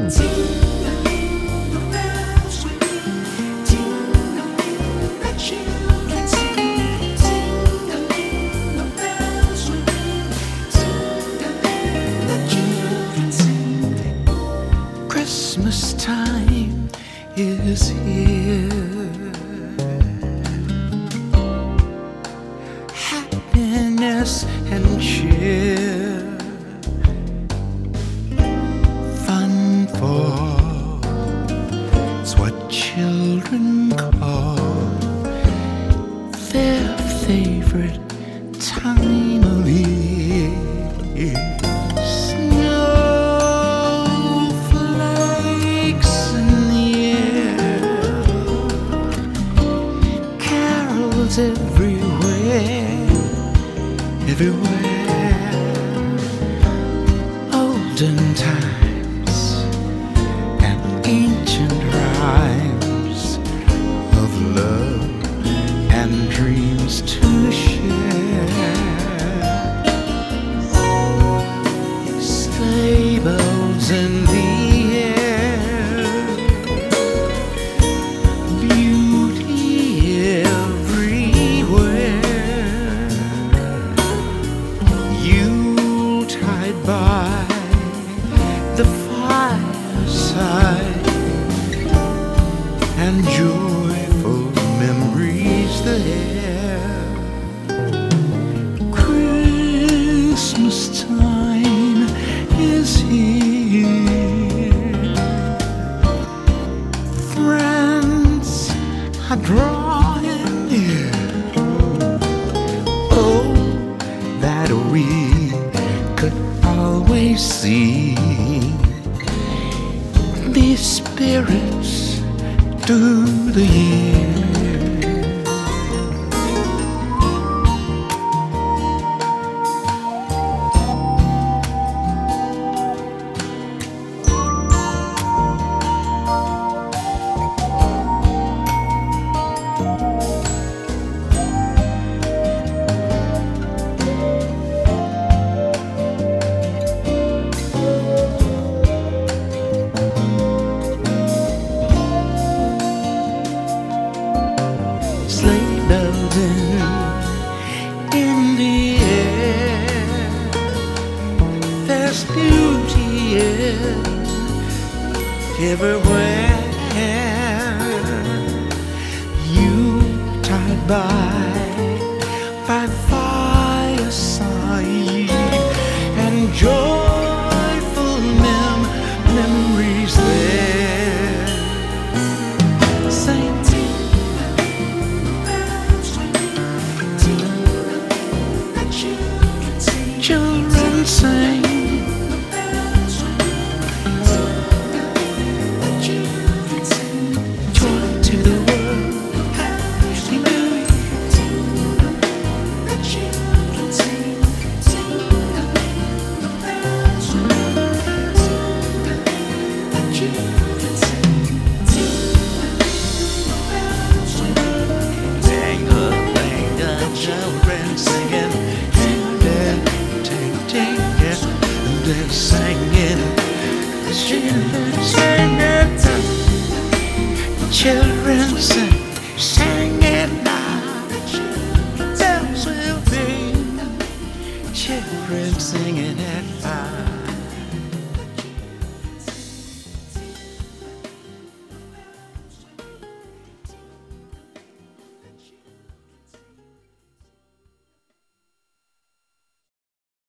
Christmas time is here. Happiness and cheer. Fun falls what children call their favorite time of year. Snowflakes in the air, carols everywhere, everywhere. Olden times and ancient rhymes of love and dreams to share. Sleigh bells in the air, beauty everywhere. Yuletide by the fireside, and joyful memories there. Christmas time is here. Friends are drawing near. Oh, that we could always see these spirits through the year. Sleigh bells in the air, there's beauty everywhere. Yuletide by fireside, and joyful memories there. Sing children sing, joy to the world. Children singing, they're singing, children sing it now. Bells will ring, children singing at 5.